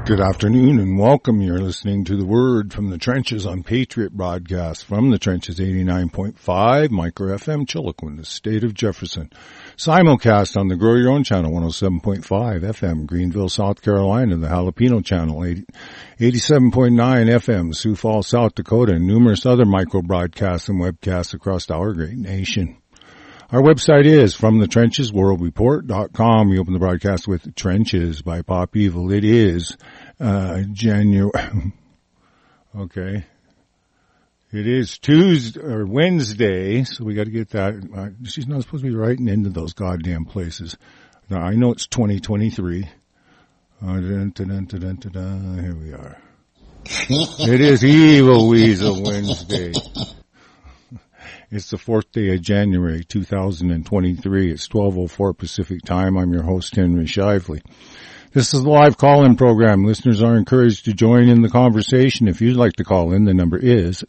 Good afternoon and welcome. You're listening to The Word from the Trenches on Patriot Broadcast from the Trenches 89.5 Micro FM Chiloquin, the state of Jefferson. Simulcast on the Grow Your Own channel 107.5 FM Greenville, South Carolina, the Jalapeno channel 87.9 FM Sioux Falls, South Dakota, and numerous other micro broadcasts and webcasts across our great nation. Our website is FromTheTrenchesWorldReport.com. We open the broadcast with Trenches by Pop Evil. It is January. Okay. It is Tuesday or Wednesday, so we got to get that. She's not supposed to be writing into those goddamn places. Now, I know it's 2023. Here we are. It is Evil Weasel Wednesday. It's the 4th day of January, 2023. It's 12:04 Pacific time. I'm your host, Henry Shively. This is the live call-in program. Listeners are encouraged to join in the conversation. If you'd like to call in, the number is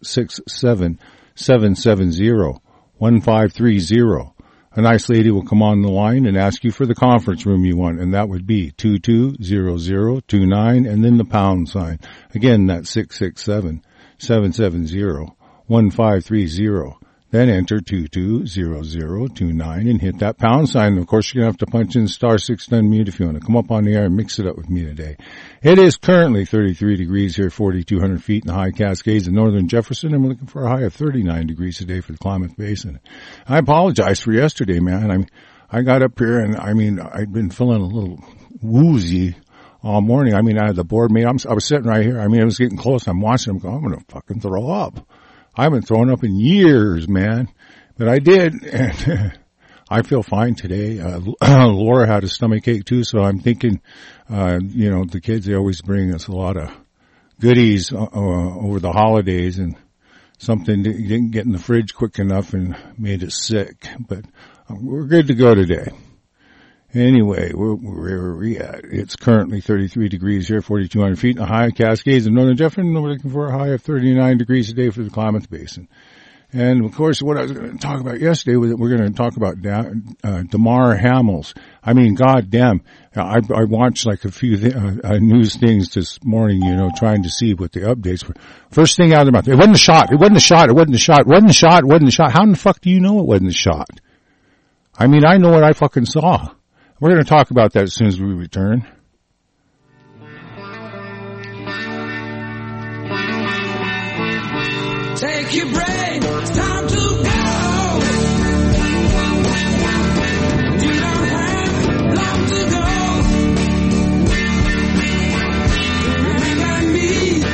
667-770-1530. A nice lady will come on the line and ask you for the conference room you want, and that would be 220029 and then the pound sign. Again, that's 667-770-1530. Then enter 220029 and hit that pound sign. Of course, you're going to have to punch in *6 to unmute if you want to come up on the air and mix it up with me today. It is currently 33 degrees here, 4,200 feet in the high Cascades in northern Jefferson, and we're looking for a high of 39 degrees today for the Klamath Basin. I apologize for yesterday, man. I got up here and, I'd been feeling a little woozy all morning. I had the board meeting. I was sitting right here. It was getting close. I'm watching. I'm going, I'm going to fucking throw up. I haven't thrown up in years, man, but I did, and I feel fine today. Laura had a stomach ache too, so I'm thinking, the kids, they always bring us a lot of goodies over the holidays, and something didn't get in the fridge quick enough and made us sick, but we're good to go today. Anyway, where are we at? It's currently 33 degrees here, 4,200 feet in the high Cascades in northern Jefferson. We're looking for a high of 39 degrees today for the Klamath Basin. And, of course, what I was going to talk about yesterday was that we're going to talk about Damar Hamels. Goddamn. I watched like a few news things this morning, trying to see what the updates were. First thing out of their mouth, it wasn't a shot. It wasn't a shot. It wasn't a shot. It wasn't a shot. It wasn't a shot. How in the fuck do you know it wasn't a shot? I know what I fucking saw. We're going to talk about that as soon as we return. Take your break, it's time to go. You don't have long to go. Remember me,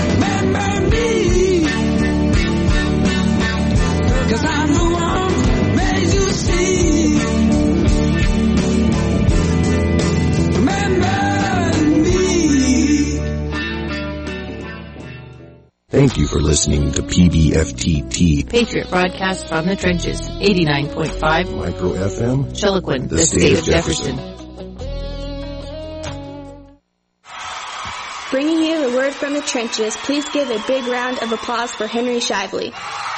'cause I'm the one who made you see. Thank you for listening to PBFTT, Patriot Broadcast from the Trenches, 89.5 Micro FM, Chiloquin, the state of Jefferson. Bringing you the word from the trenches, please give a big round of applause for Henry Shively.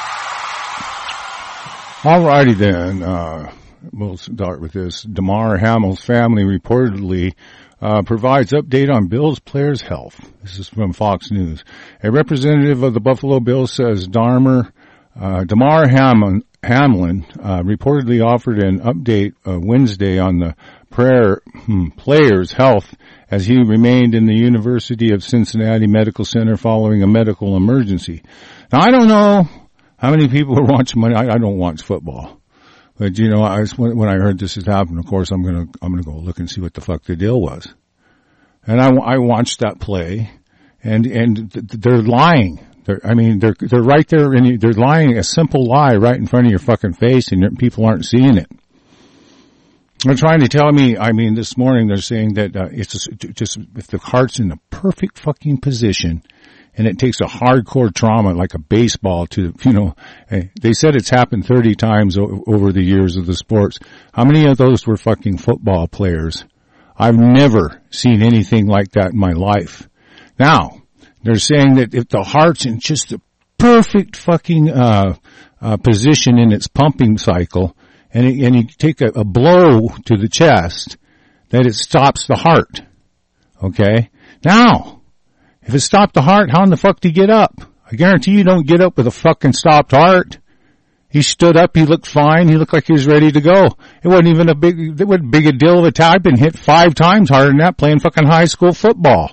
Alrighty then, we'll start with this. Damar Hamels' family reportedly provides update on Bills players' health. This is from Fox News. A representative of the Buffalo Bills says Damar Hamlin reportedly offered an update Wednesday on the player's health as he remained in the University of Cincinnati Medical Center following a medical emergency. Now, I don't know how many people are watching Monday. I don't watch football. But when I heard this had happened, of course, I'm gonna go look and see what the fuck the deal was. And I watched that play, and they're lying. They're right there, and they're lying a simple lie right in front of your fucking face, and people aren't seeing it. They're trying to tell me. This morning they're saying that it's just if the heart's in the perfect fucking position. And it takes a hardcore trauma like a baseball to, they said it's happened 30 times over the years of the sports. How many of those were fucking football players? I've never seen anything like that in my life. Now, they're saying that if the heart's in just the perfect fucking, position in its pumping cycle and you take a blow to the chest, that it stops the heart. Okay? Now, if it stopped the heart, how in the fuck did he get up? I guarantee you don't get up with a fucking stopped heart. He stood up, he looked fine, he looked like he was ready to go. It wasn't even it wasn't big a deal of a time. I've been hit 5 times harder than that playing fucking high school football.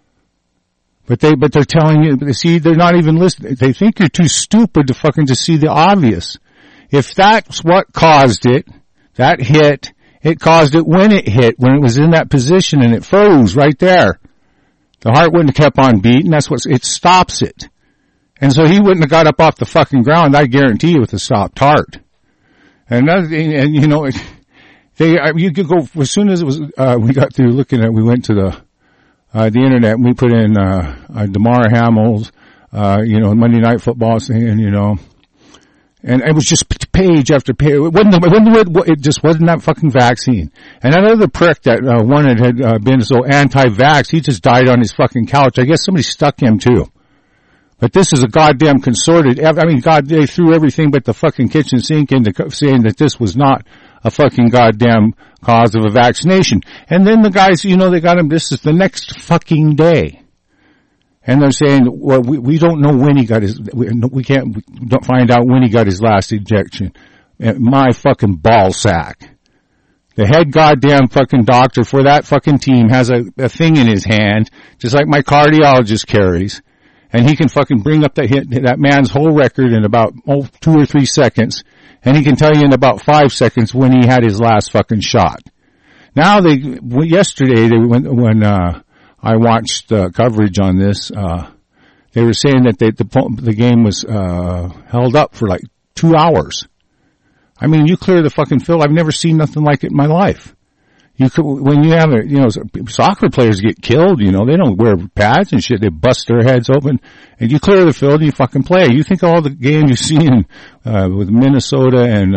But they're telling you, see, they're not even listening. They think you're too stupid to fucking just see the obvious. If that's what caused it, that hit, it caused it when it hit, when it was in that position and it froze right there. The heart wouldn't have kept on beating. That's what, it stops it. And so he wouldn't have got up off the fucking ground, I guarantee you, with a stopped heart. And another thing, and you know, you could go, as soon as it was, we got through looking at, we went to the internet and we put in, Damar Hamlin's, Monday Night Football thing, you know, and it was just page after page. It just wasn't that fucking vaccine. And that other prick that, had been so anti-vax, he just died on his fucking couch. I guess somebody stuck him too. But this is a goddamn consorted, they threw everything but the fucking kitchen sink into saying that this was not a fucking goddamn cause of a vaccination. And then the guys, you know, they got him, this is the next fucking day. And they're saying, well, we don't know when he got we don't find out when he got his last injection. My fucking ball sack. The head goddamn fucking doctor for that fucking team has a thing in his hand, just like my cardiologist carries. And he can fucking bring up that man's whole record in about 2 or 3 seconds. And he can tell you in about 5 seconds when he had his last fucking shot. Now yesterday when I watched coverage on this, they were saying that the game was, held up for like 2 hours. I mean, you clear the fucking field. I've never seen nothing like it in my life. When you have soccer players get killed, you know, they don't wear pads and shit. They bust their heads open and you clear the field and you fucking play. You think all the games you've seen, with Minnesota and,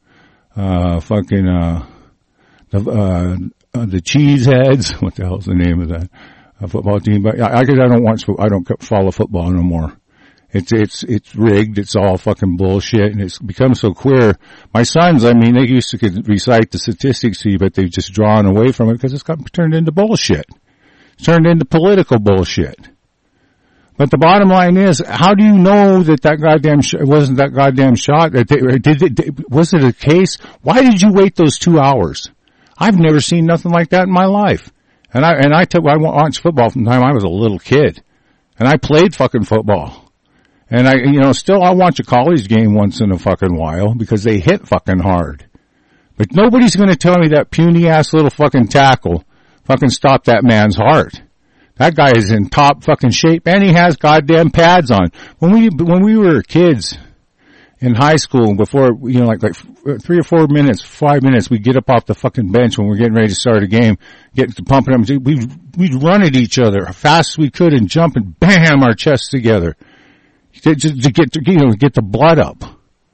the Cheeseheads. What the hell's the name of that football team? But I don't follow football no more. It's rigged. It's all fucking bullshit, and it's become so queer. My sons, they used to recite the statistics to you, but they've just drawn away from it because it's got turned into bullshit. It's turned into political bullshit. But the bottom line is, how do you know that goddamn wasn't that goddamn shot? Was it a case? Why did you wait those 2 hours? I've never seen nothing like that in my life. And I watched football from the time I was a little kid, and I played fucking football. And I watch a college game once in a fucking while because they hit fucking hard. But nobody's gonna tell me that puny ass little fucking tackle fucking stopped that man's heart. That guy is in top fucking shape and he has goddamn pads on. When we were kids in high school, before, like 3 or 4 minutes, 5 minutes, we'd get up off the fucking bench when we're getting ready to start a game, get to pumping up, we'd run at each other as fast as we could and jump and bam our chests together. To get the blood up.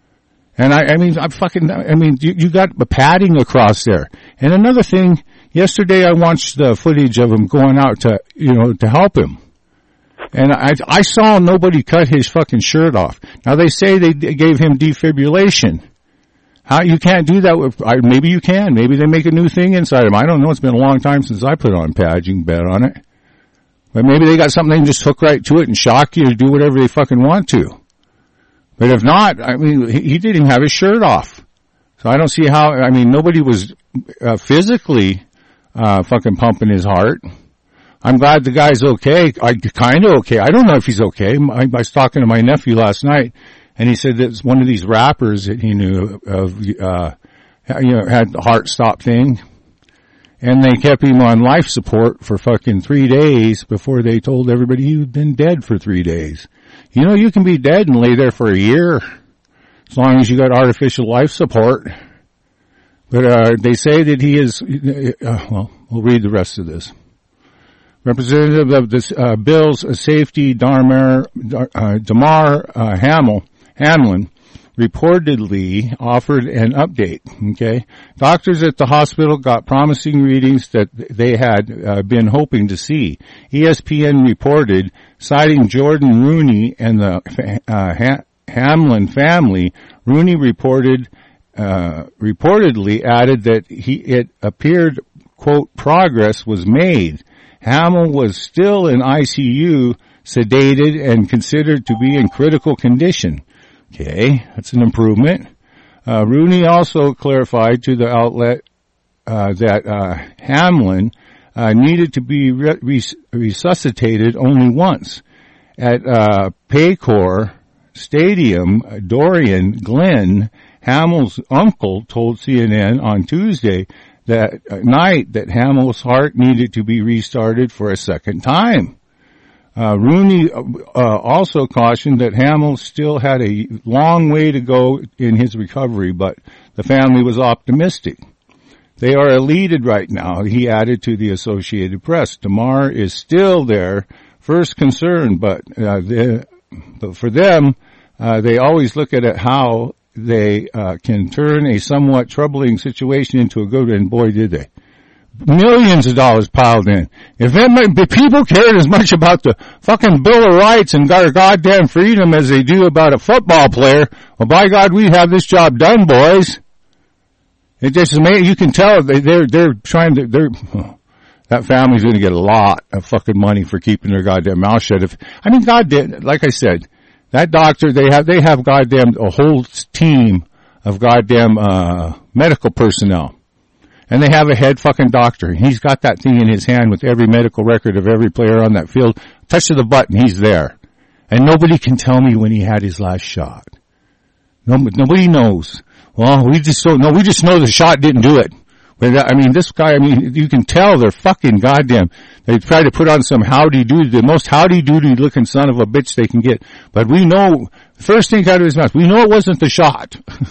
And you got padding across there. And another thing, yesterday I watched the footage of him going out to help him. And I saw nobody cut his fucking shirt off. Now they say they gave him defibrillation. How, you can't do that maybe you can. Maybe they make a new thing inside him. I don't know. It's been a long time since I put on pads. You can bet on it. But maybe they got something they can just hook right to it and shock you to do whatever they fucking want to. But if not, he didn't even have his shirt off. So I don't see how, nobody was physically fucking pumping his heart. I'm glad the guy's okay. Kinda okay. I don't know if he's okay. I was talking to my nephew last night, and he said that one of these rappers that he knew of, had the heart stop thing. And they kept him on life support for fucking 3 days before they told everybody he'd been dead for 3 days. You can be dead and lay there for a year as long as you got artificial life support. But they say that he is, we'll read the rest of this. Representative of this Bill's Safety Damar Hamlin reportedly offered an update. Okay, doctors at the hospital got promising readings that they had been hoping to see. ESPN reported, citing Jordan Rooney and the Hamlin family. Rooney reportedly added that it appeared, quote, progress was made. Hamill was still in ICU, sedated, and considered to be in critical condition. Okay, that's an improvement. Rooney also clarified to the outlet that Hamlin needed to be resuscitated only once. At Paycor Stadium, Dorian Glenn, Hamill's uncle, told CNN on Tuesday that night that Hamill's heart needed to be restarted for a second time. Rooney also cautioned that Hamill still had a long way to go in his recovery, but the family was optimistic. They are elated right now, he added to the Associated Press. Damar is still their first concern, but for them, they always look at it how they can turn a somewhat troubling situation into a good one, and boy did they. Millions of dollars piled in. If people cared as much about the fucking Bill of Rights and our goddamn freedom as they do about a football player, well, by God, we have this job done, boys. It just amazing. You can tell they're trying to, that family's going to get a lot of fucking money for keeping their goddamn mouth shut. God did, like I said, that doctor, they have goddamn a whole team of goddamn, medical personnel. And they have a head fucking doctor. He's got that thing in his hand with every medical record of every player on that field. Touch of the button, he's there. And nobody can tell me when he had his last shot. Nobody knows. Well, we just don't know. We just know the shot didn't do it. But this guy, you can tell they're fucking goddamn. They try to put on some howdy-doody, the most howdy-doody looking son of a bitch they can get. But we know, the first thing out of his mouth, we know it wasn't the shot.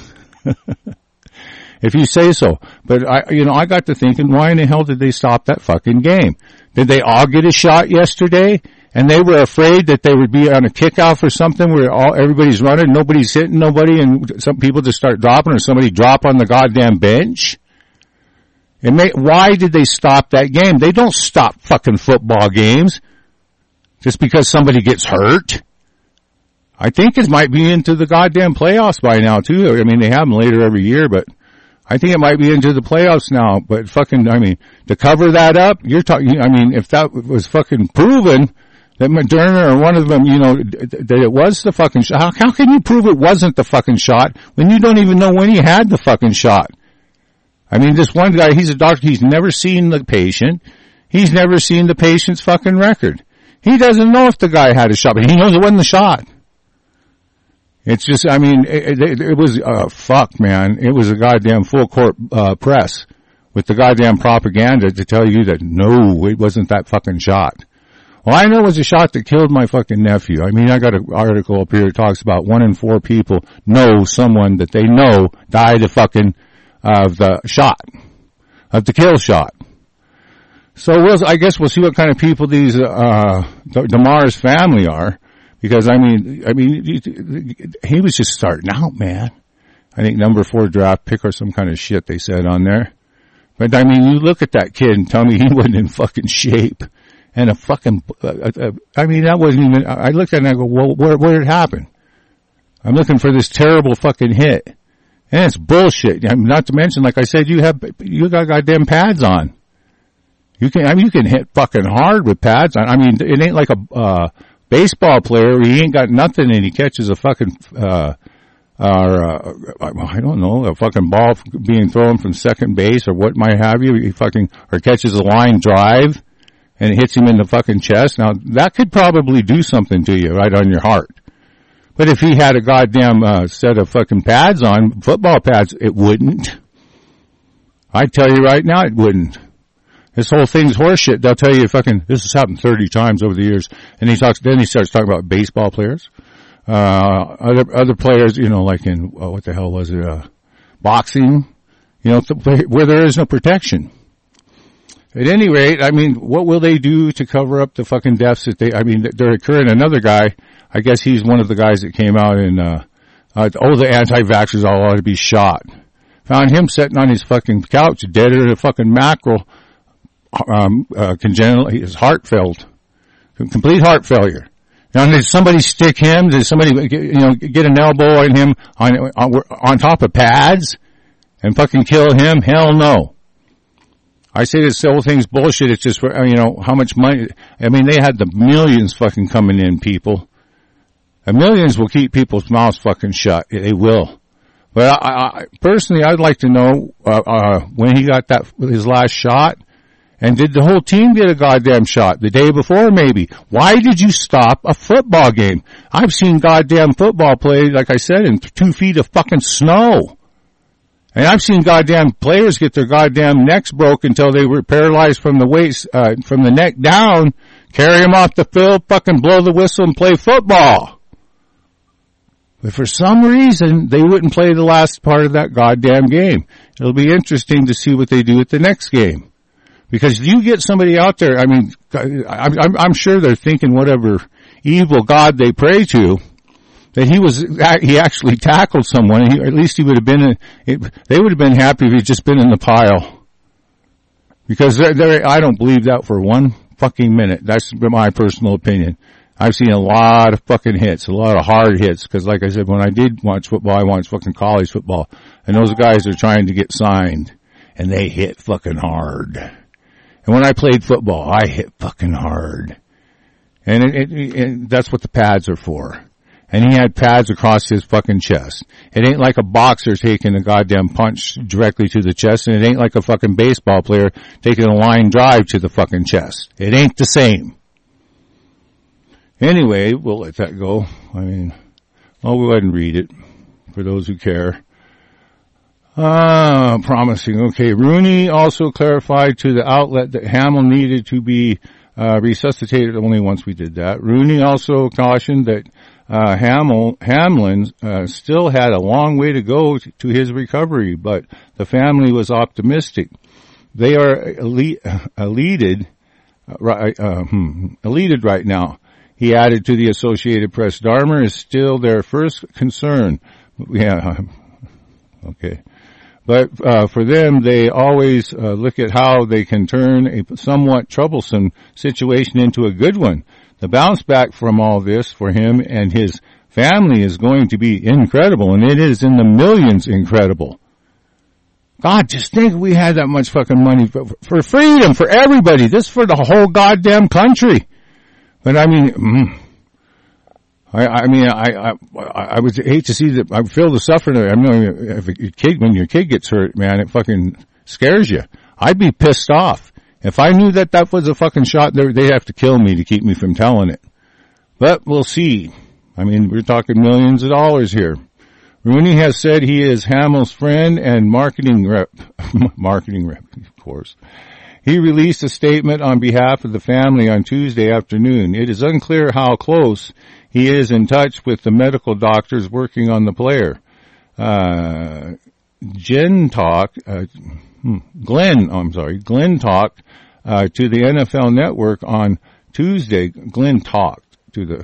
If you say so. But I got to thinking, why in the hell did they stop that fucking game? Did they all get a shot yesterday? And they were afraid that they would be on a kickoff or something where everybody's running, nobody's hitting nobody, and some people just start dropping, or somebody drop on the goddamn bench? Why did they stop that game? They don't stop fucking football games just because somebody gets hurt. I think it might be into the goddamn playoffs by now too. They have them later every year, but I think it might be into the playoffs now. But to cover that up, you're talking, if that was fucking proven that Moderna or one of them, that it was the fucking shot, how can you prove it wasn't the fucking shot when you don't even know when he had the fucking shot? This one guy, he's a doctor, he's never seen the patient. He's never seen the patient's fucking record. He doesn't know if the guy had a shot, but he knows it wasn't the shot. It's just, it was, fuck, man. It was a goddamn full court, press with the goddamn propaganda to tell you that no, it wasn't that fucking shot. Well, I know it was a shot that killed my fucking nephew. I got an article up here that talks about 1 in 4 people know someone that they know died of fucking, of the shot, of the kill shot. So I guess we'll see what kind of people these, Damar's family are. Because he was just starting out, man. I think number 4 draft pick or some kind of shit they said on there. But you look at that kid and tell me he wasn't in fucking shape. And that wasn't even, I looked at it and I go, well, where did it happen? I'm looking for this terrible fucking hit. And it's bullshit. Not to mention, like I said, you got goddamn pads on. You can hit fucking hard with pads on. It ain't like a, baseball player, he ain't got nothing and he catches a fucking, I don't know, a fucking ball being thrown from second base or what might have you, or catches a line drive and it hits him in the fucking chest. Now, that could probably do something to you right on your heart. But if he had a goddamn, set of fucking pads on, football pads, it wouldn't. I tell you right now, it wouldn't. This whole thing's horseshit. They'll tell you this has happened 30 times over the years. And then he starts talking about baseball players. Other players, like in, what the hell was it, boxing, where there is no protection. At any rate, what will they do to cover up the fucking deaths that they're occurring? Another guy, I guess he's one of the guys that came out and, the anti-vaxxers all ought to be shot. Found him sitting on his fucking couch, dead of a fucking mackerel. Congenital, his heart failed. Complete heart failure. Now, did somebody stick him? Did somebody, get an elbow on him on top of pads and fucking kill him? Hell no. I say this whole thing's bullshit. It's just, how much money. I mean, they had the millions fucking coming in, people. And millions will keep people's mouths fucking shut. They will. But I personally, I'd like to know, when he got his last shot, and did the whole team get a goddamn shot the day before maybe? Why did you stop a football game? I've seen goddamn football played, like I said, in 2 feet of fucking snow. And I've seen goddamn players get their goddamn necks broke until they were paralyzed from the waist, from the neck down, carry them off the field, fucking blow the whistle and play football. But for some reason, they wouldn't play the last part of that goddamn game. It'll be interesting to see what they do at the next game. Because you get somebody out there, I mean, I'm sure they're thinking whatever evil God they pray to, that he actually tackled someone. At least he would have been, they would have been happy if he'd just been in the pile. Because I don't believe that for one fucking minute. That's my personal opinion. I've seen a lot of fucking hits, a lot of hard hits, because like I said, when I did watch football, I watched fucking college football, and those guys are trying to get signed, and they hit fucking hard. And when I played football, I hit fucking hard. And that's what the pads are for. And he had pads across his fucking chest. It ain't like a boxer taking a goddamn punch directly to the chest, and it ain't like a fucking baseball player taking a line drive to the fucking chest. It ain't the same. Anyway, we'll let that go. I mean, I'll go ahead and read it for those who care. Promising. Okay. Rooney also clarified to the outlet that Hamill needed to be resuscitated. Only once we did that. Rooney also cautioned that Hamlin still had a long way to go to his recovery, but the family was optimistic. They are elated right now. He added to the Associated Press, Dahmer is still their first concern. Yeah. Okay. But for them, they always look at how they can turn a somewhat troublesome situation into a good one. The bounce back from all this for him and his family is going to be incredible, and it is in the millions incredible. God, just think we had that much fucking money for freedom, for everybody. This for the whole goddamn country. But I mean, I would hate to see that. I feel the suffering. I mean, if when your kid gets hurt, man, it fucking scares you. I'd be pissed off if I knew that was a fucking shot. They'd have to kill me to keep me from telling it. But we'll see. I mean, we're talking millions of dollars here. Rooney has said he is Hamill's friend and marketing rep, of course. He released a statement on behalf of the family on Tuesday afternoon. It is unclear how close he is in touch with the medical doctors working on the player. Glenn talked to the NFL Network on Tuesday. Glenn talked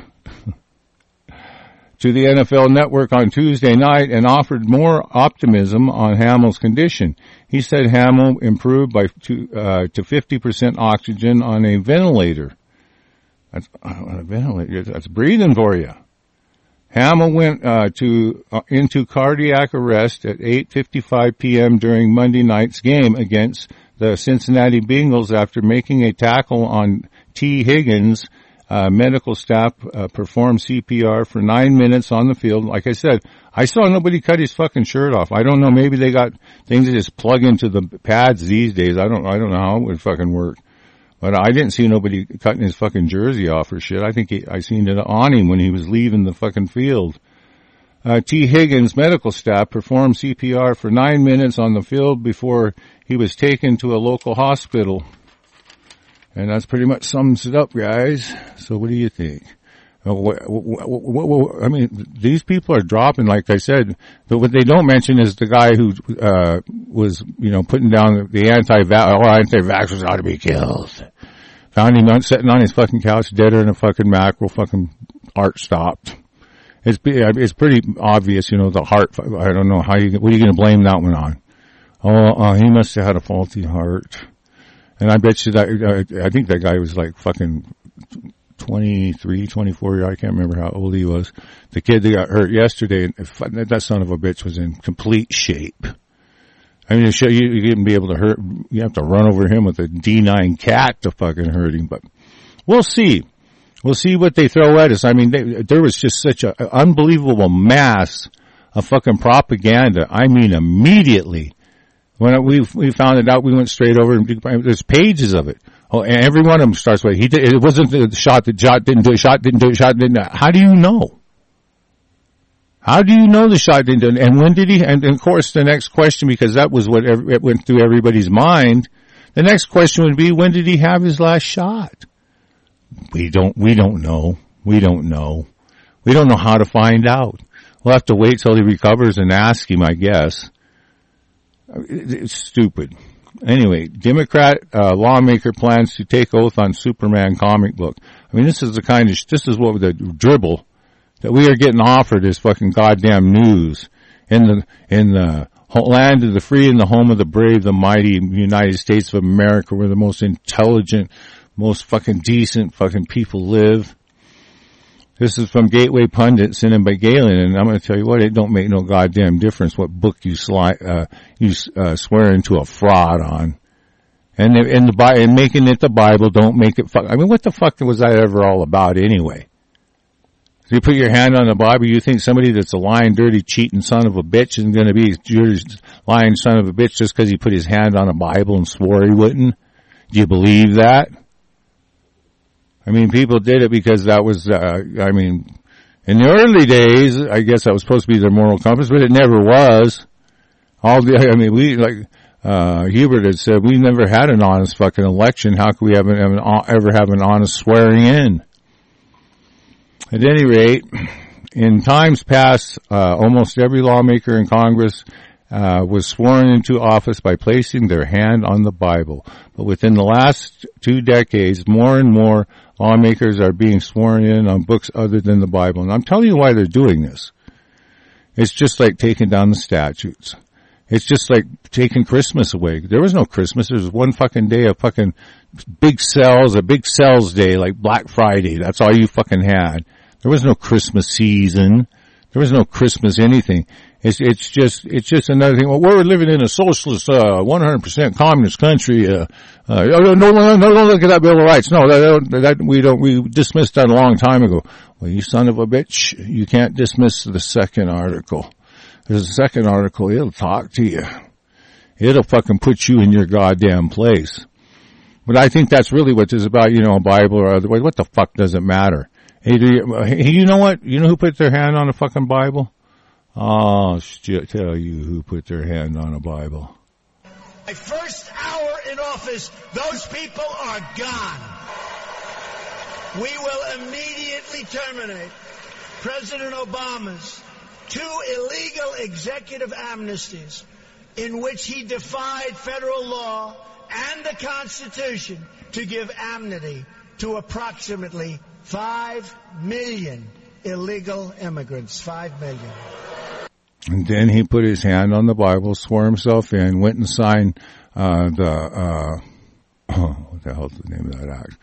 to the NFL Network on Tuesday night and offered more optimism on Hamill's condition. He said Hamill improved to 50% oxygen on a ventilator. That's on a ventilator. That's breathing for you. Hamill went into cardiac arrest at 8:55 p.m. during Monday night's game against the Cincinnati Bengals after making a tackle on T. Higgins. Medical staff performed CPR for 9 minutes on the field. Like I said, I saw nobody cut his fucking shirt off. I don't know. Maybe they got things that just plug into the pads these days. I don't know how it would fucking work. But I didn't see nobody cutting his fucking jersey off or shit. I think I seen it on him when he was leaving the fucking field. T. Higgins medical staff performed CPR for 9 minutes on the field before he was taken to a local hospital. And that's pretty much sums it up, guys. So what do you think? I mean, these people are dropping, like I said, but what they don't mention is the guy who, was, putting down the anti-vaxxers ought to be killed. Found him sitting on his fucking couch, deader than a fucking mackerel, fucking heart stopped. It's pretty obvious, the heart, I don't know what are you going to blame that one on? He must have had a faulty heart. And I bet you that, I think that guy was like fucking 23, 24, I can't remember how old he was. The kid that got hurt yesterday, that son of a bitch was in complete shape. I mean, you wouldn't be able to hurt. You have to run over him with a D9 cat to fucking hurt him. But we'll see. We'll see what they throw at us. I mean, there was just such an unbelievable mass of fucking propaganda. I mean, immediately when we found it out, we went straight over and there's pages of it. Oh, and every one of them starts with it wasn't the shot didn't do it. Shot didn't do it. How do you know? How do you know the shot didn't do it? And when did he? And of course, the next question, because that was what it went through everybody's mind. The next question would be, when did he have his last shot? We don't know. We don't know how to find out. We'll have to wait till he recovers and ask him, I guess. It's stupid. Anyway, Democrat lawmaker plans to take oath on Superman comic book. I mean, this is what the dribble that we are getting offered is fucking goddamn news. In the land of the free and the home of the brave, the mighty United States of America, where the most intelligent, most fucking decent fucking people live. This is from Gateway Pundit, sent in by Galen, and I'm going to tell you what, it don't make no goddamn difference what book you swear into a fraud on. And making it the Bible, don't make it I mean, what the fuck was that ever all about anyway? So you put your hand on the Bible, you think somebody that's a lying, dirty, cheating son of a bitch is going to be your lying son of a bitch just because he put his hand on a Bible and swore he wouldn't? Do you believe that? I mean, people did it because that was, I mean, in the early days, I guess that was supposed to be their moral compass, but it never was. Hubert had said, we never had an honest fucking election. How could we ever have an honest swearing in? At any rate, in times past, almost every lawmaker in Congress was sworn into office by placing their hand on the Bible. But within the last 2 decades, more and more lawmakers are being sworn in on books other than the Bible. And I'm telling you why they're doing this. It's just like taking down the statutes. It's just like taking Christmas away. There was no Christmas. There was one fucking day of fucking big sales, a big sales day like Black Friday. That's all you fucking had. There was no Christmas season. There was no Christmas anything. It's just another thing. Well, we're living in a socialist, 100% communist country. No, don't look at that Bill of Rights. No, we dismissed that a long time ago. Well, you son of a bitch, you can't dismiss the second article. There's a second article, it'll talk to you. It'll fucking put you in your goddamn place. But I think that's really what it's about, a Bible or otherwise. What the fuck does it matter? Hey, you know what? You know who put their hand on a fucking Bible? I'll tell you who put their hand on a Bible. My first hour in office, those people are gone. We will immediately terminate President Obama's 2 illegal executive amnesties in which he defied federal law and the Constitution to give amnesty to approximately 5 million illegal immigrants. 5 million. And then he put his hand on the Bible, swore himself in, went and signed what the hell's the name of that act?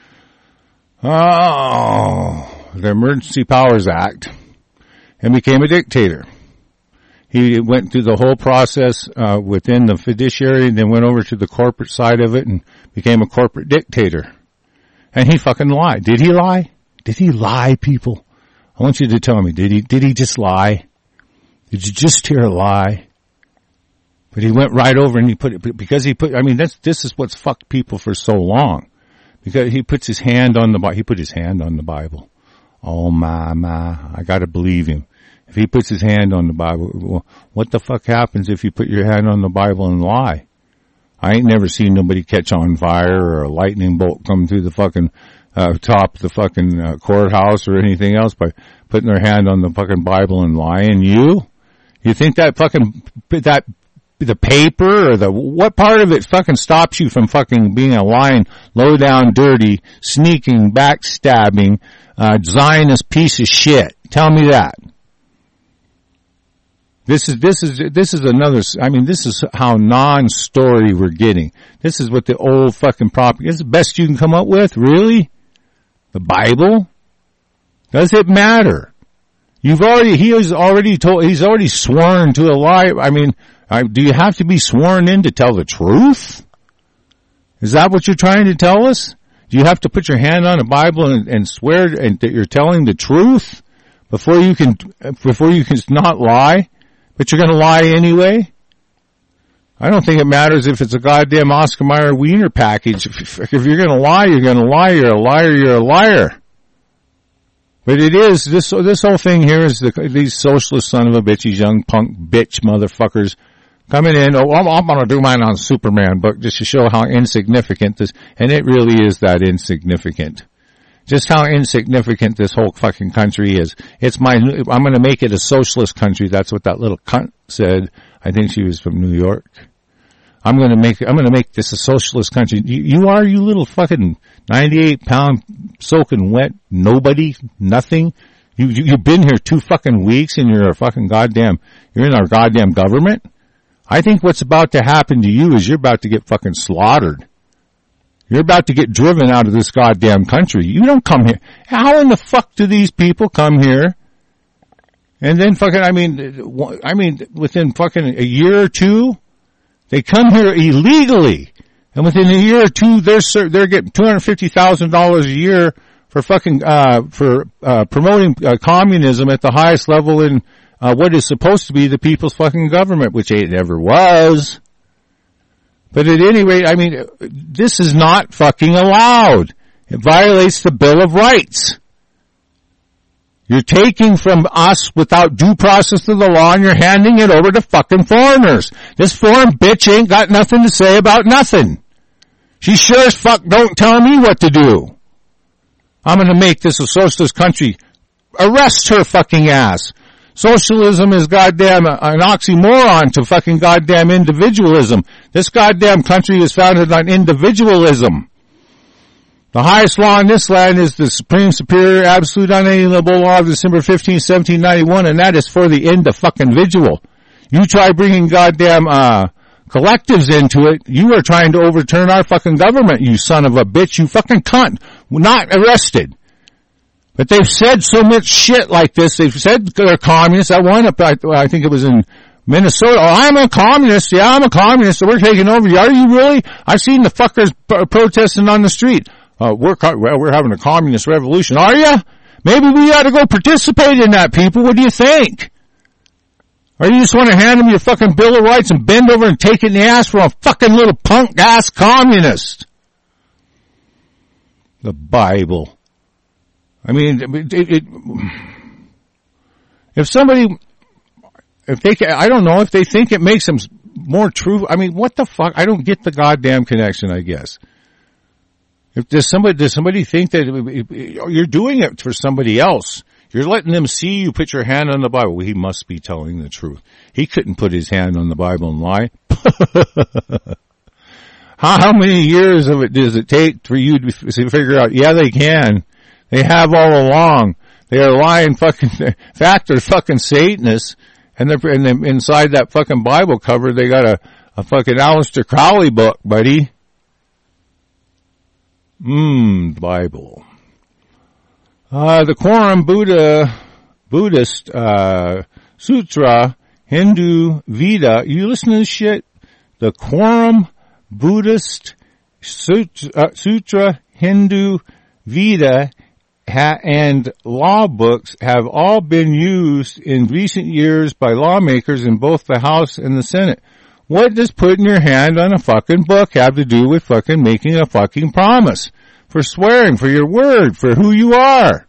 The Emergency Powers Act, and became a dictator. He went through the whole process within the fiduciary, and then went over to the corporate side of it and became a corporate dictator. And he fucking lied. Did he lie? Did he lie, people? I want you to tell me, did he just lie? Did you just hear a lie? But he went right over and this is what's fucked people for so long. Because he puts his hand on the Bible. He put his hand on the Bible. Oh my, I gotta believe him. If he puts his hand on the Bible, well, what the fuck happens if you put your hand on the Bible and lie? I ain't never seen nobody catch on fire or a lightning bolt come through the fucking top of the fucking courthouse or anything else by putting their hand on the fucking Bible and lying. You think that fucking, the paper or what part of it fucking stops you from fucking being a lying, low down, dirty, sneaking, backstabbing, Zionist piece of shit? Tell me that. This is another, this is how non-story we're getting. This is what the old fucking propaganda, this is the best you can come up with? Really? The Bible? Does it matter? He's already sworn to a lie. Do you have to be sworn in to tell the truth? Is that what you're trying to tell us? Do you have to put your hand on a Bible and swear that you're telling the truth before you can not lie? But you're going to lie anyway? I don't think it matters if it's a goddamn Oscar Mayer Wiener package. If you're going to lie, you're going to lie. You're a liar, you're a liar. But it is, this whole thing here is these socialist son of a bitch, these young punk bitch motherfuckers coming in. Oh, I'm going to do mine on Superman, but just to show how insignificant this, and it really is that insignificant. Just how insignificant this whole fucking country is. I'm going to make it a socialist country. That's what that little cunt said. I think she was from New York. I'm going to make this a socialist country. You little fucking 98-pound soaking wet nobody, nothing. You've been here 2 fucking weeks and you're in our goddamn government. I think what's about to happen to you is you're about to get fucking slaughtered. You're about to get driven out of this goddamn country. You don't come here. How in the fuck do these people come here? And then within fucking a year or two, they come here illegally. And within a year or two, they're getting $250,000 a year for fucking, promoting communism at the highest level in, what is supposed to be the people's fucking government, which it never was. But at any rate, this is not fucking allowed. It violates the Bill of Rights. You're taking from us without due process of the law and you're handing it over to fucking foreigners. This foreign bitch ain't got nothing to say about nothing. She sure as fuck don't tell me what to do. I'm gonna make this a socialist country. Arrest her fucking ass. Socialism is goddamn an oxymoron to fucking goddamn individualism. This goddamn country is founded on individualism. The highest law in this land is the supreme, superior, absolute, unalienable law of December 15, 1791, and that is for the individual. You try bringing goddamn collectives into it, you are trying to overturn our fucking government, you son of a bitch, you fucking cunt. Not arrested. But they've said so much shit like this. They've said they're communists. I think it was in Minnesota. Oh, I'm a communist. Yeah, I'm a communist. So we're taking over. Are you really? I've seen the fuckers protesting on the street. We're having a communist revolution. Are you? Maybe we ought to go participate in that, people. What do you think? Or you just want to hand them your fucking Bill of Rights and bend over and take it in the ass from a fucking little punk-ass communist? The Bible. I don't know if they think it makes them more true. What the fuck? I don't get the goddamn connection, I guess. Does somebody think that you're doing it for somebody else? You're letting them see you put your hand on the Bible. Well, he must be telling the truth. He couldn't put his hand on the Bible and lie. How many years of it does it take for you to figure out? Yeah, they can. They have all along. They are lying fucking, in fact, they're fucking Satanists. And inside that fucking Bible cover, they got a fucking Aleister Crowley book, buddy. Bible. The Quorum Buddhist, Sutra, Hindu, Veda. You listen to this shit? The Quorum Buddhist, Sutra, Hindu, Veda, and law books have all been used in recent years by lawmakers in both the House and the Senate. What does putting your hand on a fucking book have to do with fucking making a fucking promise? For swearing, for your word, for who you are.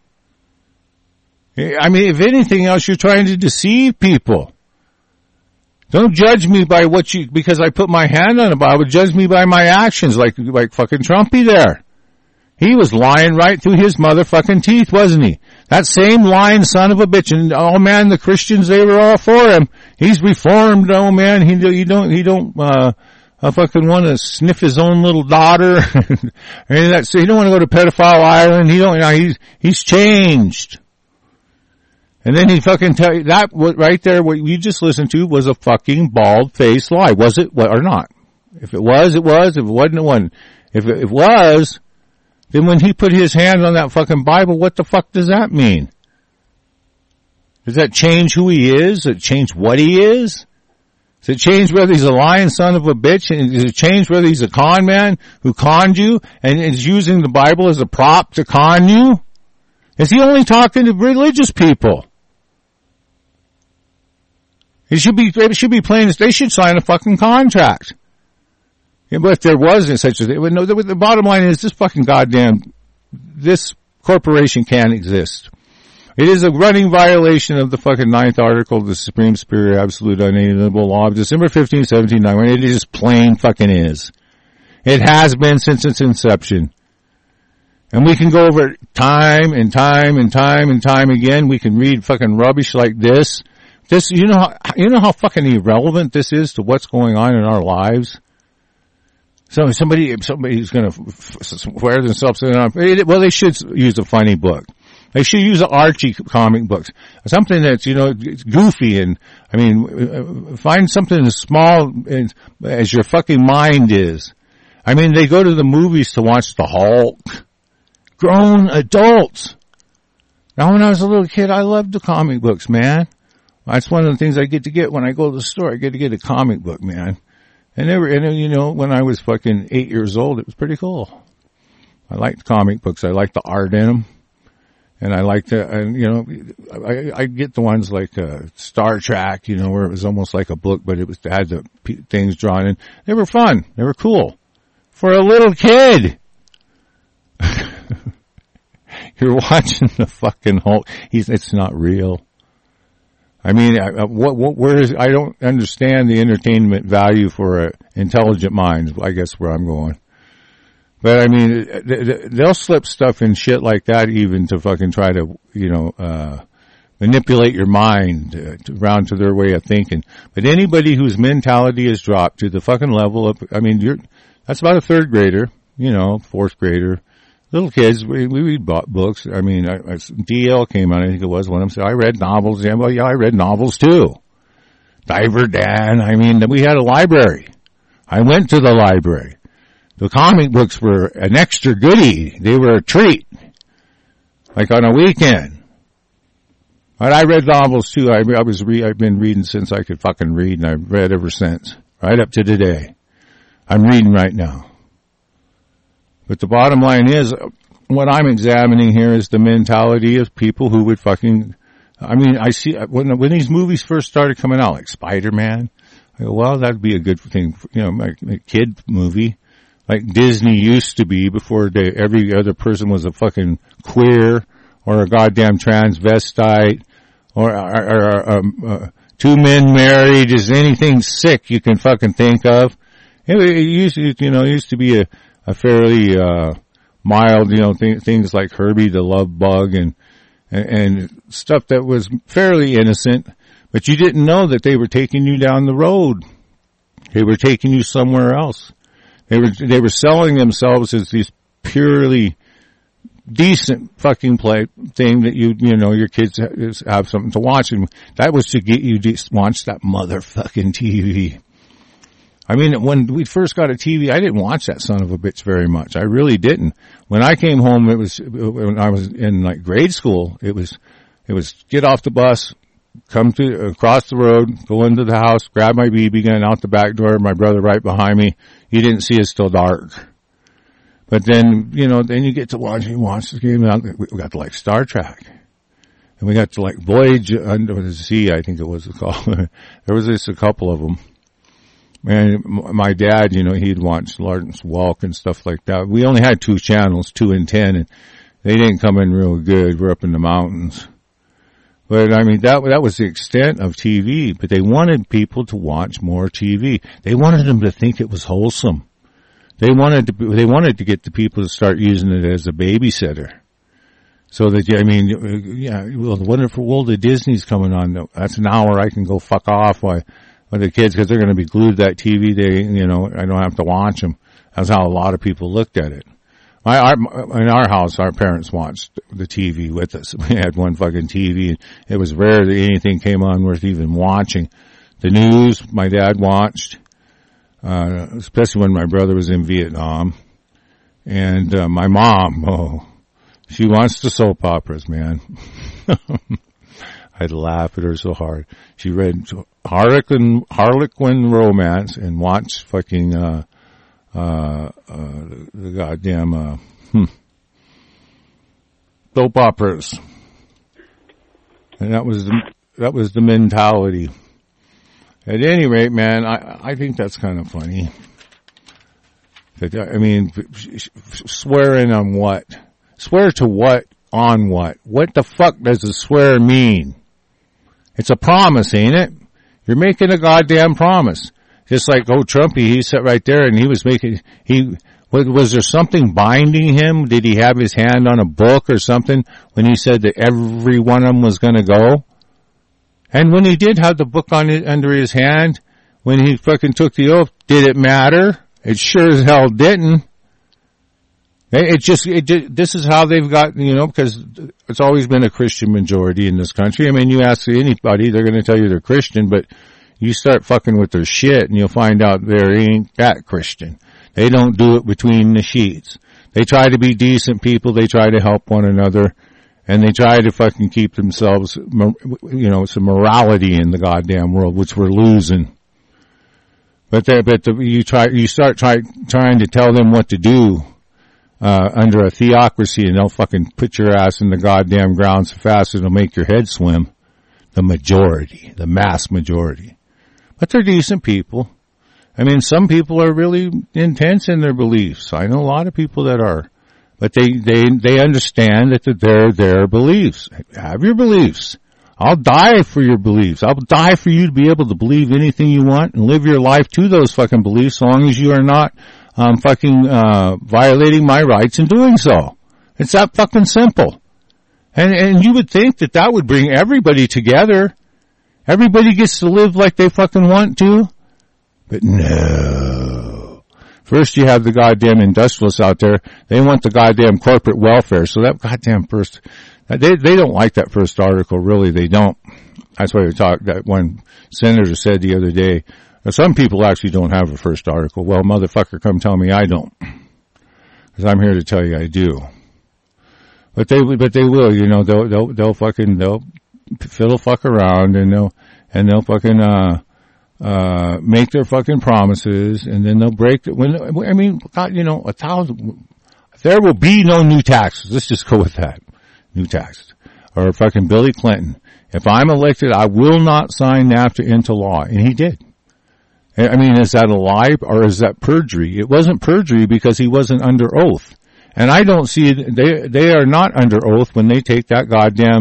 If anything else, you're trying to deceive people. Don't judge me by because I put my hand on a Bible. Judge me by my actions like fucking Trumpy there. He was lying right through his motherfucking teeth, wasn't he? That same lying son of a bitch. And oh man, the Christians, they were all for him. He's reformed. Oh man, he don't fucking want to sniff his own little daughter. So he don't want to go to pedophile island. He's changed. And then he fucking tell you that right there, what you just listened to was a fucking bald-faced lie. Was it or not? If it was, it was. If it wasn't, it wasn't. If it was, then when he put his hand on that fucking Bible, what the fuck does that mean? Does that change who he is? Does it change what he is? Does it change whether he's a lying son of a bitch? And does it change whether he's a con man who conned you and is using the Bible as a prop to con you? Is he only talking to religious people? They should be playing this. They should sign a fucking contract. Yeah, but if there wasn't such a thing, no, the bottom line is this corporation can't exist. It is a running violation of the fucking 9th article of the Supreme Superior Absolute Unalienable Law of December 15, 1791. It just plain fucking is. It has been since its inception. And we can go over it time and time and time and time again. We can read fucking rubbish like this. You know how fucking irrelevant this is to what's going on in our lives? So somebody's gonna wear themselves in on, well, they should use a funny book. They should use Archie comic books. Something that's, it's goofy and, find something as small as your fucking mind is. They go to the movies to watch the Hulk. Grown adults. Now when I was a little kid, I loved the comic books, man. That's one of the things I get when I go to the store. I get to get a comic book, man. And when I was fucking 8 years old, it was pretty cool. I liked comic books. I liked the art in them. And I liked I get the ones like, Star Trek, where it was almost like a book, but it had the things drawn in. They were fun. They were cool. For a little kid. You're watching the fucking Hulk. It's not real. I don't understand the entertainment value for intelligent minds, I guess where I'm going. But they'll slip stuff in shit like that even to fucking try to, manipulate your mind around to their way of thinking. But anybody whose mentality is dropped to the fucking level of, that's about a third grader, fourth grader. Little kids, we read books. DL came out, I think it was one of them said, I read novels. Yeah, well, yeah, I read novels too. Diver Dan, we had a library. I went to the library. The comic books were an extra goodie. They were a treat. Like on a weekend. But I read novels too. I've been reading since I could fucking read, and I've read ever since. Right up to today. I'm reading right now. But the bottom line is, what I'm examining here is the mentality of people who would fucking, I see, when these movies first started coming out, like Spider-Man, I go, well, that'd be a good thing, a kid movie, like Disney used to be before every other person was a fucking queer, or a goddamn transvestite, or two men married, is anything sick you can fucking think of. It used to be a fairly, mild, things like Herbie the Love Bug and stuff that was fairly innocent, but you didn't know that they were taking you down the road. They were taking you somewhere else. They were selling themselves as these purely decent fucking thing that your kids have something to watch, and that was to get you to watch that motherfucking TV. When we first got a TV, I didn't watch that son of a bitch very much. I really didn't. When I came home, when I was in like grade school, it was get off the bus, come across the road, go into the house, grab my BB gun out the back door, my brother right behind me. You didn't see us till dark. But then, then you get to watch the game. We got to like Star Trek. And we got to like Voyage Under the Sea, I think it was called. There was just a couple of them. And my dad, he'd watch Lawrence Welk and stuff like that. We only had 2 channels, 2 and 10, and they didn't come in real good. We're up in the mountains. But that was the extent of TV. But they wanted people to watch more TV. They wanted them to think it was wholesome. They wanted to get the people to start using it as a babysitter. So that, well, the Wonderful World of Disney's coming on. That's an hour I can go fuck off with the kids, because they're going to be glued to that TV. I don't have to watch them. That's how a lot of people looked at it. In our house, our parents watched the TV with us. We had one fucking TV, and it was rare that anything came on worth even watching. The news, my dad watched, especially when my brother was in Vietnam. And my mom, she wants the soap operas, man. I'd laugh at her so hard. She read Harlequin Romance and watched fucking, the goddamn, soap operas. And that was the mentality. At any rate, man, I think that's kind of funny. I mean, swearing on what? Swear to what? On what? What the fuck does a swear mean? It's a promise, ain't it? You're making a goddamn promise. Just like Trumpy, he sat right there and he was making, was there something binding him? Did he have his hand on a book or something when he said that every one of them was gonna go? And when he did have the book under his hand, when he fucking took the oath, did it matter? It sure as hell didn't. This is how they've got, because it's always been a Christian majority in this country. I mean, you ask anybody, they're gonna tell you they're Christian, but you start fucking with their shit and you'll find out they ain't that Christian. They don't do it between the sheets. They try to be decent people, they try to help one another, and they try to fucking keep themselves, some morality in the goddamn world, which we're losing. You start trying to tell them what to do, under a theocracy, and they'll fucking put your ass in the goddamn ground so fast it'll make your head swim. The majority, the mass majority. But they're decent people. I mean, some people are really intense in their beliefs. I know a lot of people that are. But they understand that they're their beliefs. Have your beliefs. I'll die for your beliefs. I'll die for you to be able to believe anything you want and live your life to those fucking beliefs, so long as you are not violating my rights in doing so. It's that fucking simple. And you would think that would bring everybody together. Everybody gets to live like they fucking want to. But no. First you have the goddamn industrialists out there. They want the goddamn corporate welfare. So that goddamn first, they don't like that first article, really, they don't. That's why that one senator said the other day, some people actually don't have a first article. Well, motherfucker, come tell me I don't. Because I'm here to tell you I do. But they will, they'll fiddle fuck around and they'll fucking, make their fucking promises and then they'll break it. There will be no new taxes. Let's just go with that. New taxes. Or fucking Billy Clinton. If I'm elected, I will not sign NAFTA into law. And he did. I mean, is that a lie or is that perjury? It wasn't perjury because he wasn't under oath. And I don't see it, they are not under oath when they take that goddamn,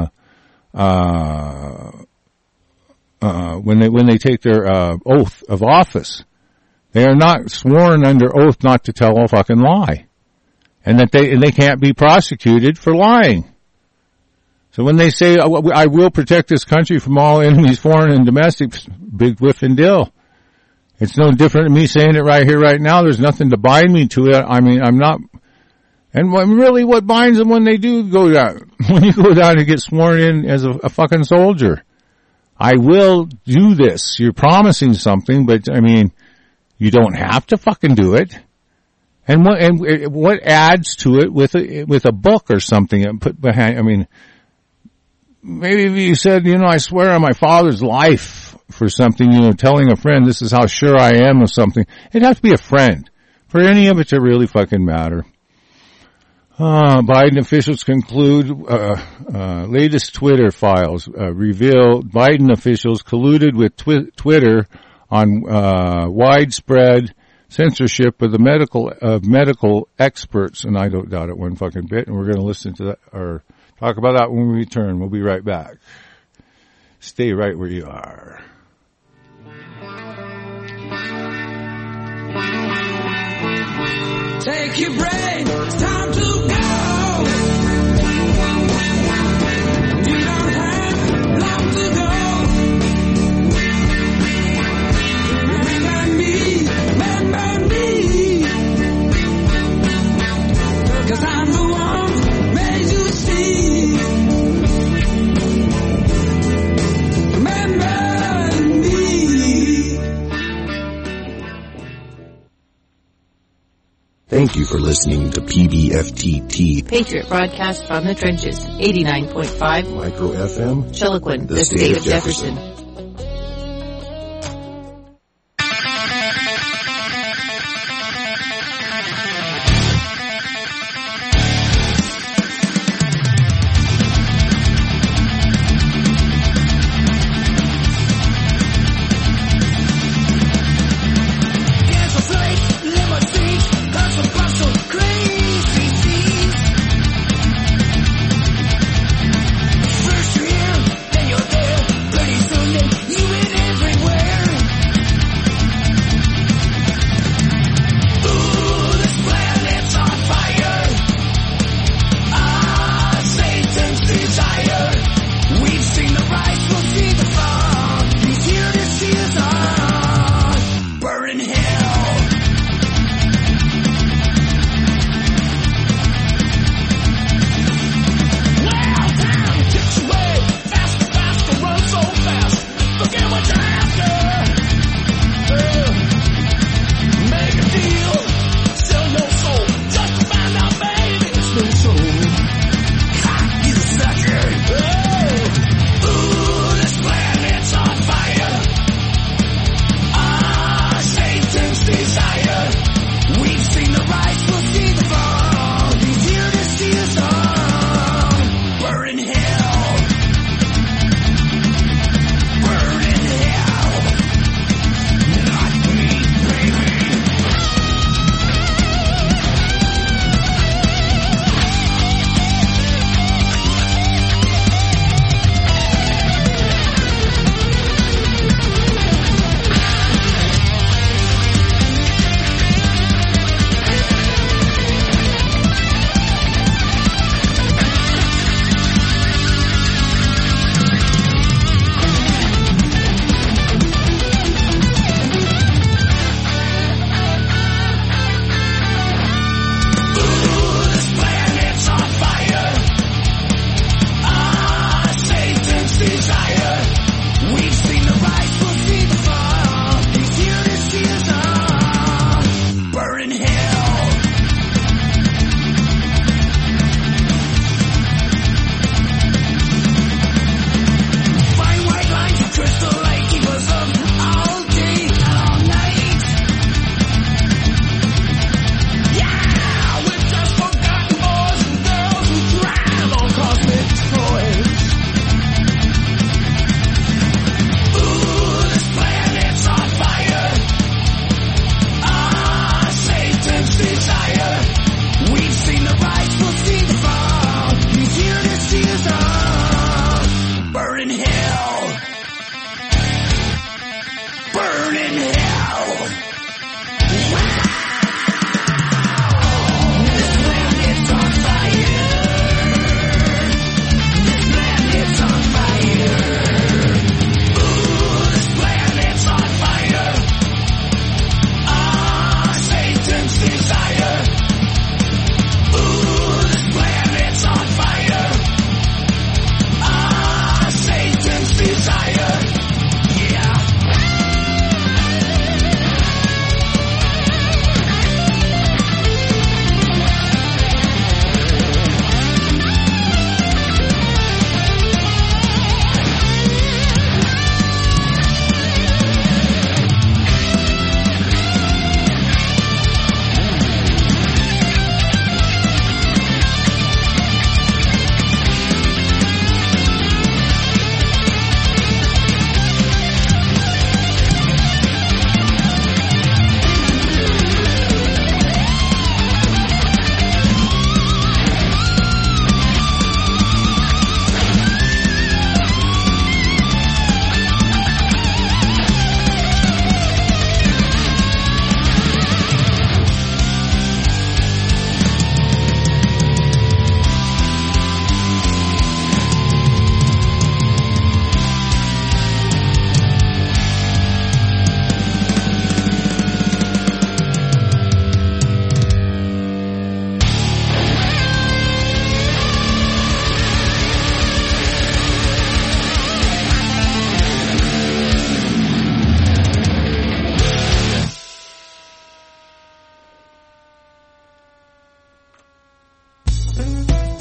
when they take their, oath of office. They are not sworn under oath not to tell a fucking lie. And that they can't be prosecuted for lying. So when they say, I will protect this country from all enemies, foreign and domestic, big whiff and dill. It's no different than me saying it right here, right now. There's nothing to bind me to it. I mean, I'm not, and really what binds them when they do go down, when you go down and get sworn in as a fucking soldier. I will do this. You're promising something, but I mean, you don't have to fucking do it. And what adds to it with a book or something and put behind, I mean, maybe if you said, I swear on my father's life for something, telling a friend this is how sure I am of something, it'd have to be a friend for any of it to really fucking matter. Biden officials conclude, latest Twitter files, reveal Biden officials colluded with Twitter on, widespread censorship of medical experts, and I don't doubt it one fucking bit, and we're going to listen to that, or talk about that when we return. We'll be right back. Stay right where you are. Take your break, it's time to go. You don't have long to go. Remember me, 'cause I'm the one who made you see. Remember me. Thank you for listening to PBFTT Patriot broadcast from the trenches. 89.5 Micro FM. Chiloquin, the state of Jefferson. First you're here, then you're there. Pretty soon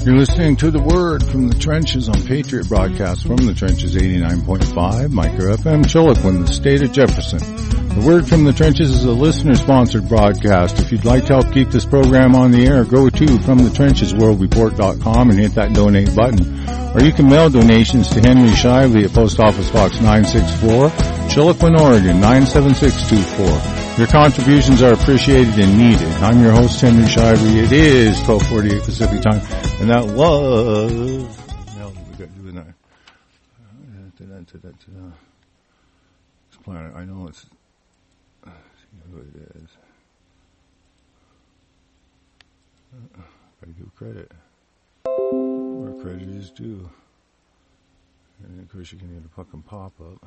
You're listening to The Word from the Trenches on Patriot Broadcast from the Trenches 89.5, Micro FM, Chiloquin, the state of Jefferson. The Word from the Trenches is a listener-sponsored broadcast. If you'd like to help keep this program on the air, go to FromTheTrenchesWorldReport.com and hit that donate button. Or you can mail donations to Henry Shively at Post Office Box 964, Chiloquin, Oregon 97624. Your contributions are appreciated and needed. I'm your host, Henry Shively. It is 12:48 Pacific time, and that was... No, we got doing that. This planet, I know it's... See who it is. Gotta give credit where credit is due. And of course you can get a fucking pop-up.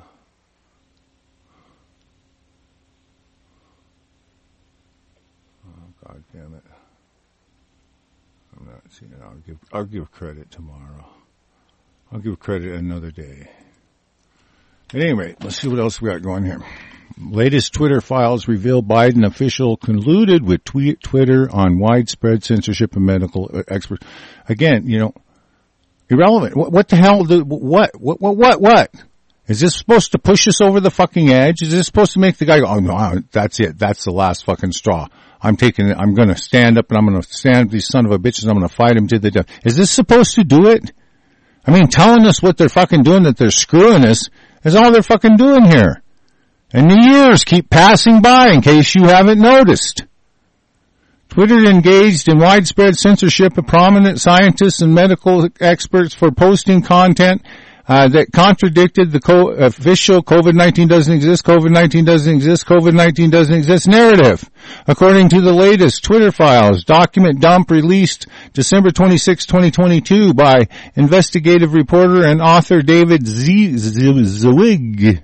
Oh, God damn it. I'm not seeing it. I'll give credit tomorrow. I'll give credit another day. At any rate, let's see what else we got going here. Latest Twitter files reveal Biden official colluded with Twitter on widespread censorship of medical experts. Again, you know, irrelevant. What the hell? What? Is this supposed to push us over the fucking edge? Is this supposed to make the guy go, oh no, that's it. That's the last fucking straw. I'm going to stand up and I'm going to stand with these son of a bitches and I'm going to fight him to the death. Is this supposed to do it? I mean, telling us what they're fucking doing, that they're screwing us, is all they're fucking doing here. And the years keep passing by in case you haven't noticed. Twitter engaged in widespread censorship of prominent scientists and medical experts for posting content that contradicted the official COVID-19 doesn't exist, COVID-19 doesn't exist, COVID-19 doesn't exist narrative. According to the latest Twitter files, document dump released December 26, 2022 by investigative reporter and author David Zwig.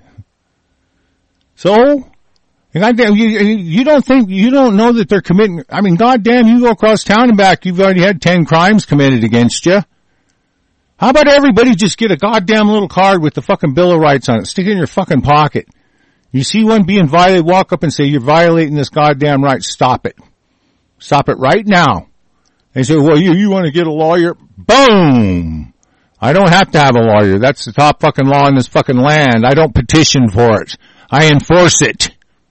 So, goddamn, you don't know that they're committing, I mean, goddamn, you go across town and back, you've already had 10 crimes committed against you. How about everybody just get a goddamn little card with the fucking Bill of Rights on it, stick it in your fucking pocket. You see one being violated, walk up and say, you're violating this goddamn right, stop it. Stop it right now. They say, well, you want to get a lawyer? Boom! I don't have to have a lawyer. That's the top fucking law in this fucking land. I don't petition for it. I enforce it.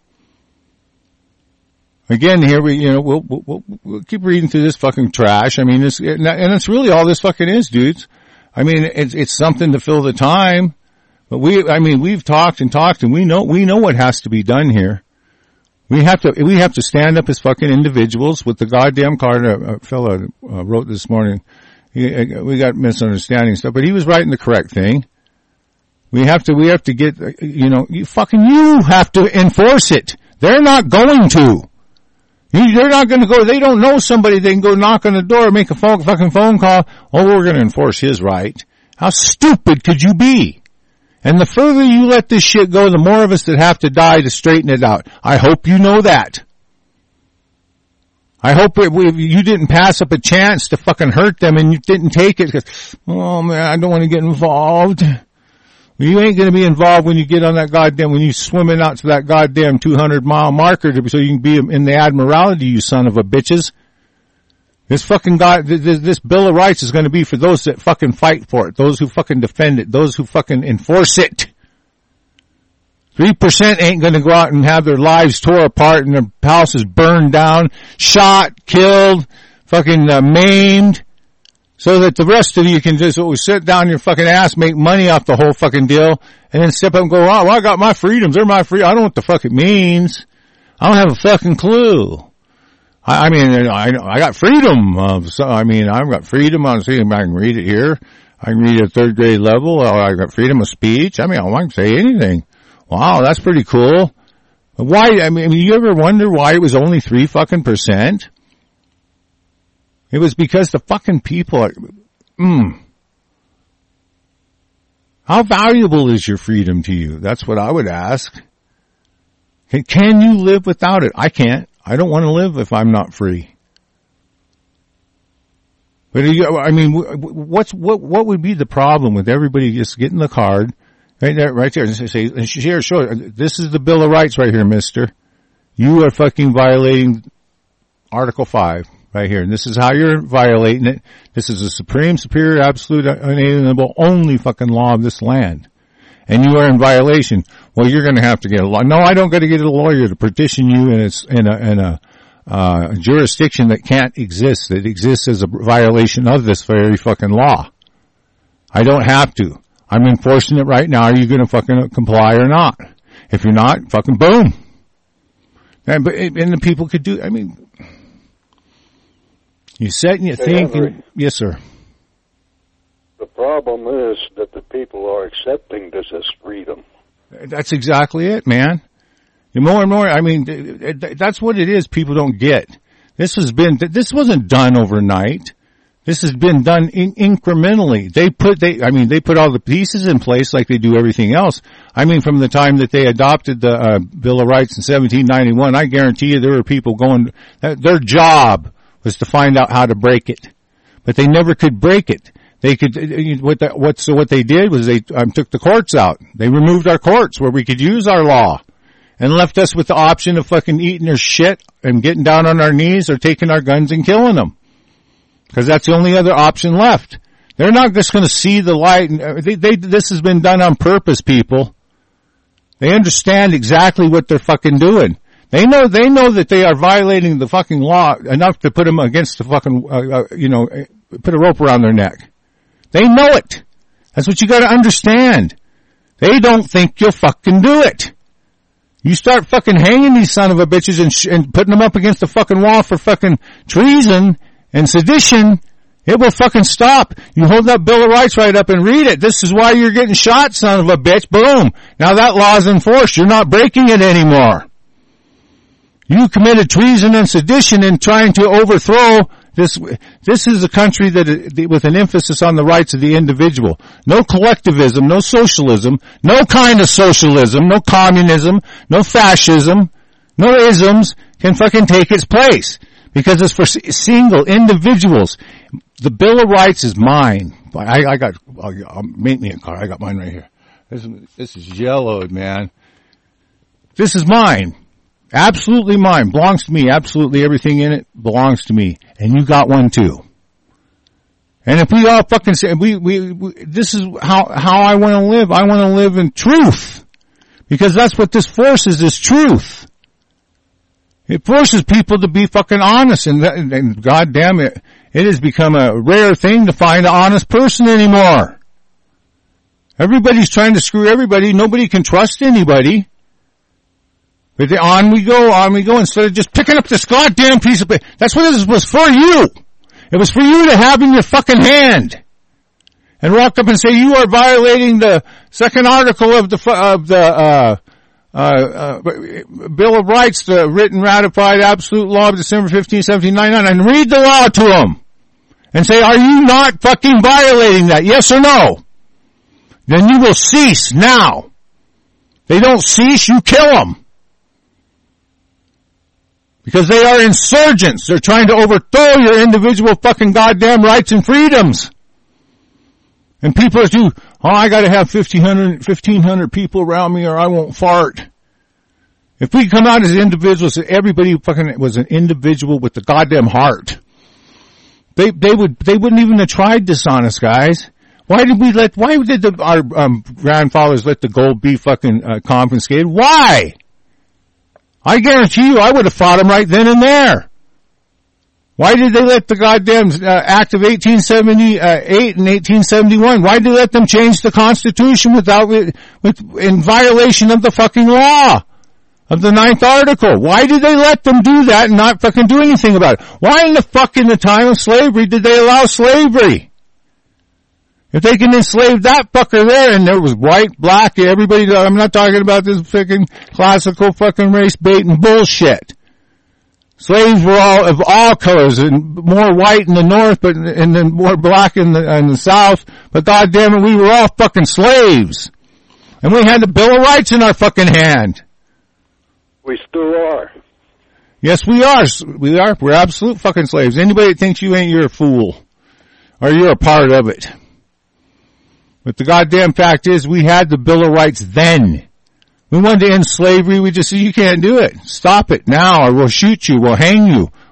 Again, here we'll keep reading through this fucking trash. I mean, and it's really all this fucking is, dudes. I mean, it's something to fill the time, but we've talked and we know what has to be done here. We have to stand up as fucking individuals with the goddamn card. A fellow wrote this morning. We got misunderstanding stuff, but he was writing the correct thing. We have to get, you have to enforce it. They're not going to. They're not going to go, they don't know somebody, they can go knock on the door, make a fucking phone call. Oh, we're going to enforce his right. How stupid could you be? And the further you let this shit go, the more of us that have to die to straighten it out. I hope you know that. I hope you didn't pass up a chance to fucking hurt them and you didn't take it because, oh man, I don't want to get involved. You ain't going to be involved when you get on that goddamn, when you swimming out to that goddamn 200-mile marker so you can be in the Admiralty, you son of a bitches. This fucking this Bill of Rights is going to be for those that fucking fight for it, those who fucking defend it, those who fucking enforce it. 3% ain't going to go out and have their lives tore apart and their houses burned down, shot, killed, fucking maimed. So that the rest of you can just sit down your fucking ass, make money off the whole fucking deal, and then step up and go, oh, well, I got my freedoms, they're my free. I don't know what the fuck it means. I don't have a fucking clue. I got freedom. I've got freedom. I can read it here. I can read it at third grade level. I got freedom of speech. I can say anything. Wow, that's pretty cool. Why? You ever wonder why it was only 3 fucking %? It was because the fucking people are, How valuable is your freedom to you? That's what I would ask. Can you live without it? I can't. I don't want to live if I'm not free. But what would be the problem with everybody just getting the card right there and say, sure, this is the Bill of Rights right here, mister. You are fucking violating Article 5. right here. And this is how you're violating it. This is a supreme, superior, absolute, unalienable, only fucking law of this land. And you are in violation. Well, you're going to have to get a law. No, I don't got to get a lawyer to petition you in a jurisdiction that can't exist, that exists as a violation of this very fucking law. I don't have to. I'm enforcing it right now. Are you going to fucking comply or not? If you're not, fucking boom. And the people could do, I mean, you sit and you think, and, yes, sir. The problem is that the people are accepting this as freedom. That's exactly it, man. More and more, I mean, that's what it is people don't get. This wasn't done overnight. This has been done incrementally. They put all the pieces in place like they do everything else. I mean, from the time that they adopted the Bill of Rights in 1791, I guarantee you there were people going, their job was to find out how to break it. But they never could break it. They could, so what they did was they took the courts out. They removed our courts where we could use our law and left us with the option of fucking eating their shit and getting down on our knees or taking our guns and killing them. Because that's the only other option left. They're not just going to see the light. This has been done on purpose, people. They understand exactly what they're fucking doing. They know that they are violating the fucking law enough to put them against the fucking, put a rope around their neck. They know it. That's what you got to understand. They don't think you'll fucking do it. You start fucking hanging these son of a bitches and putting them up against the fucking wall for fucking treason and sedition, it will fucking stop. You hold that Bill of Rights right up and read it. This is why you're getting shot, son of a bitch. Boom. Now that law is enforced. You're not breaking it anymore. You committed treason and sedition in trying to overthrow this. This is a country that, with an emphasis on the rights of the individual. No collectivism, no socialism, no kind of socialism, no communism, no fascism, no isms can fucking take its place. Because it's for single individuals. The Bill of Rights is mine. Make me a car. I got mine right here. This is yellowed, man. This is mine. Absolutely mine. Belongs to me. Absolutely everything in it belongs to me. And you got one too. And if we all fucking say, this is how I want to live. I want to live in truth. Because that's what this forces is truth. It forces people to be fucking honest, and God damn it, it has become a rare thing to find an honest person anymore. Everybody's trying to screw everybody. Nobody can trust anybody. But on we go, instead of just picking up this goddamn piece of paper. That's what this was for you. It was for you to have in your fucking hand. And walk up and say, you are violating the second article of the Bill of Rights, the written, ratified, absolute law of December 15, 1799, and read the law to them. And say, are you not fucking violating that? Yes or no? Then you will cease now. They don't cease, you kill them. Because they are insurgents. They're trying to overthrow your individual fucking goddamn rights and freedoms. And people do, I gotta have 1,500 people around me or I won't fart. If we come out as individuals, everybody fucking was an individual with the goddamn heart. They wouldn't even have tried dishonest guys. Why did our grandfathers let the gold be fucking confiscated? Why? I guarantee you I would have fought them right then and there. Why did they let the goddamn Act of 1878 and 1871? Why did they let them change the Constitution in violation of the fucking law of the 9th Article? Why did they let them do that and not fucking do anything about it? Why in the time of slavery did they allow slavery? If they can enslave that fucker there, and there was white, black, everybody, I'm not talking about this fucking classical fucking race baiting bullshit. Slaves were all of all colors, and more white in the north, and then more black in the south. But goddamn it, we were all fucking slaves, and we had the Bill of Rights in our fucking hand. We still are. Yes, we are. We are. We're absolute fucking slaves. Anybody that thinks you ain't, you're a fool, or you're a part of it. But the goddamn fact is, we had the Bill of Rights then. We wanted to end slavery. We just said, you can't do it. Stop it now, or we'll shoot you. We'll hang you.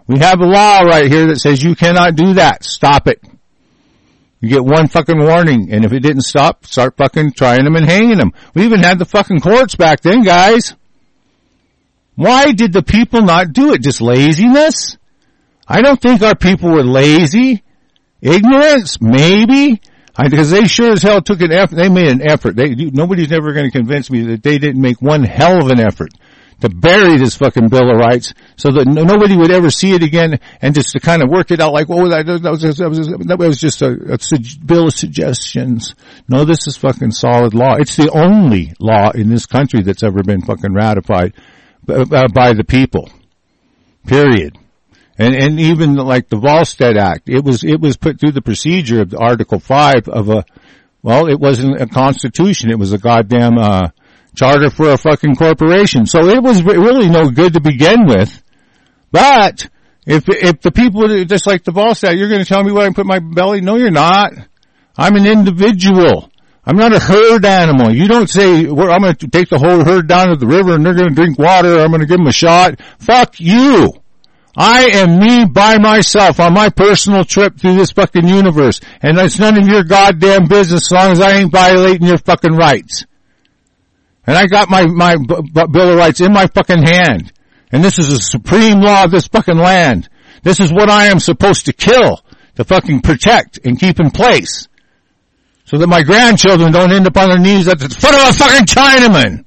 We have a law right here that says you cannot do that. Stop it. You get one fucking warning, and if it didn't stop, start fucking trying them and hanging them. We even had the fucking courts back then, guys. Why did the people not do it? Just laziness? I don't think our people were lazy. Ignorance? Maybe. Because they sure as hell took an effort. They made an effort. Nobody's never going to convince me that they didn't make one hell of an effort to bury this fucking Bill of Rights so that nobody would ever see it again, and just to kind of work it out like, oh, that was just a bill of suggestions. No, this is fucking solid law. It's the only law in this country that's ever been fucking ratified by the people. Period. And even like the Volstead Act, it was put through the procedure of Article 5 of it wasn't a constitution, it was a goddamn, charter for a fucking corporation. So it was really no good to begin with. But if the people, just like the Volstead, you're going to tell me what I can put in my belly? No, you're not. I'm an individual. I'm not a herd animal. You don't say, I'm going to take the whole herd down to the river and they're going to drink water, or I'm going to give them a shot. Fuck you. I am me by myself on my personal trip through this fucking universe. And it's none of your goddamn business as long as I ain't violating your fucking rights. And I got my Bill of Rights in my fucking hand. And this is a supreme law of this fucking land. This is what I am supposed to kill, to fucking protect and keep in place. So that my grandchildren don't end up on their knees at the foot of a fucking Chinaman.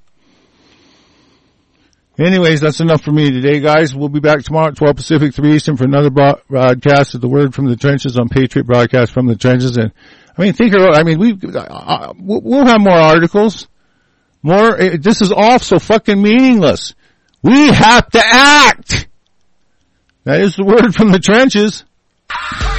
Anyways, that's enough for me today, guys. We'll be back tomorrow at 12 Pacific, 3 Eastern for another broadcast of the Word from the Trenches on Patriot Broadcast from the Trenches. And I mean, we'll have more articles. This is all so fucking meaningless. We have to act. That is the Word from the Trenches.